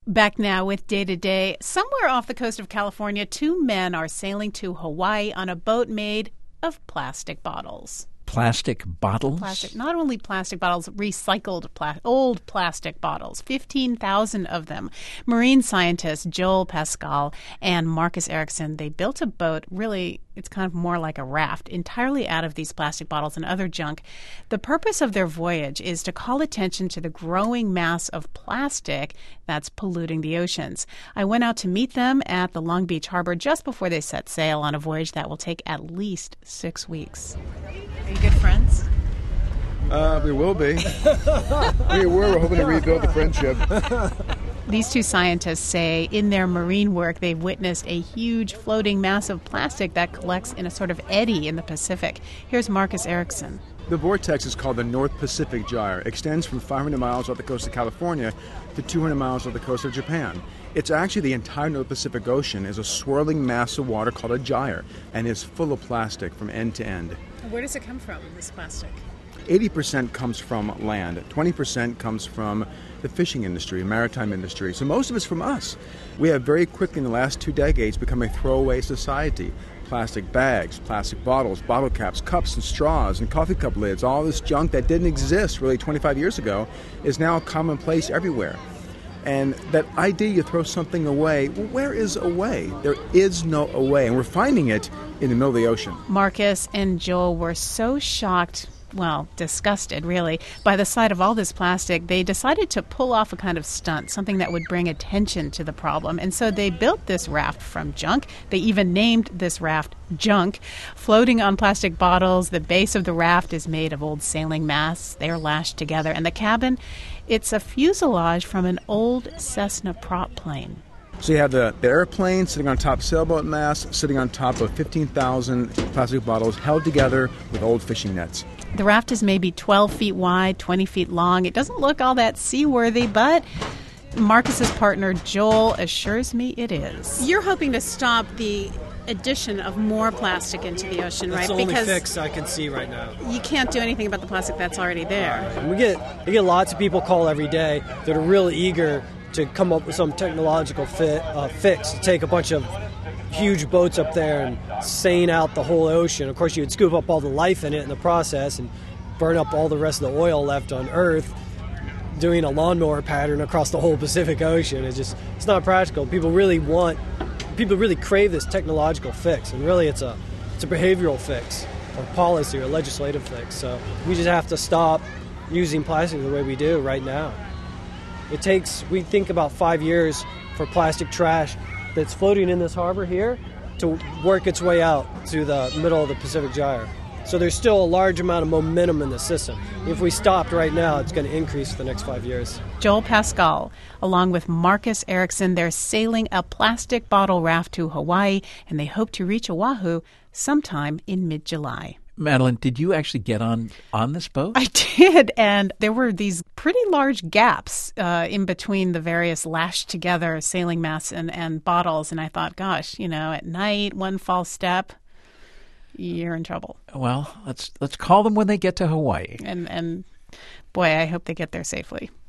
Back now with Day to Day. Somewhere off the coast of California, two men are sailing to Hawaii on a boat made of plastic bottles. Plastic bottles? Not only plastic bottles, recycled old plastic bottles, 15,000 of them. Marine scientists Joel Pascal and Marcus Ericsson, they built a boat, really, it's kind of more like a raft, entirely out of these plastic bottles and other junk. The purpose of their voyage is to call attention to the growing mass of plastic that's polluting the oceans. I went out to meet them at the Long Beach harbor just before they set sail on a voyage that will take at least 6 weeks. Are you good friends? We will be. We're hoping to rebuild the friendship. These two scientists say in their marine work they've witnessed a huge floating mass of plastic that collects in a sort of eddy in the Pacific. Here's Marcus Ericsson. The vortex is called the North Pacific Gyre. It extends from 500 miles off the coast of California to 200 miles off the coast of Japan. It's actually the entire North Pacific Ocean is a swirling mass of water called a gyre, and is full of plastic from end to end. Where does it come from, this plastic? 80% comes from land, 20% comes from the fishing industry, maritime industry. So most of it's from us. We have very quickly in the last 2 decades become a throwaway society. Plastic bags, plastic bottles, bottle caps, cups and straws and coffee cup lids, all this junk that didn't exist really 25 years ago is now commonplace everywhere. And that idea you throw something away, well, where is away? There is no away, and we're finding it in the middle of the ocean. Marcus and Joel were so shocked, well, disgusted, really, by the sight of all this plastic, they decided to pull off a kind of stunt, something that would bring attention to the problem. And so they built this raft from junk. They even named this raft Junk. Floating on plastic bottles, the base of the raft is made of old sailing masts. They're lashed together. And the cabin, it's a fuselage from an old Cessna prop plane. So you have the airplane sitting on top of sailboat masts, sitting on top of 15,000 plastic bottles held together with old fishing nets. The raft is maybe 12 feet wide, 20 feet long. It doesn't look all that seaworthy, but Marcus's partner Joel assures me it is. You're hoping to stop the addition of more plastic into the ocean, right? That's the only fix I can see right now. You can't do anything about the plastic that's already there. We get lots of people call every day that are really eager to come up with some technological fix to take a bunch of huge boats up there and seine out the whole ocean. Of course, you would scoop up all the life in it in the process and burn up all the rest of the oil left on Earth, doing a lawnmower pattern across the whole Pacific Ocean. It's not practical. People really crave this technological fix, and really it's a behavioral fix or policy or legislative fix. So we just have to stop using plastic the way we do right now. We think about 5 years for plastic trash that's floating in this harbor here to work its way out to the middle of the Pacific Gyre. So there's still a large amount of momentum in the system. If we stopped right now, it's going to increase for the next 5 years. Joel Pascal, along with Marcus Ericsson, they're sailing a plastic bottle raft to Hawaii, and they hope to reach Oahu sometime in mid-July. Madeline, did you actually get on this boat? I did, and there were these pretty large gaps in between the various lashed together sailing masts and bottles, and I thought, gosh, at night, one false step, you're in trouble. Well, let's call them when they get to Hawaii. And boy, I hope they get there safely.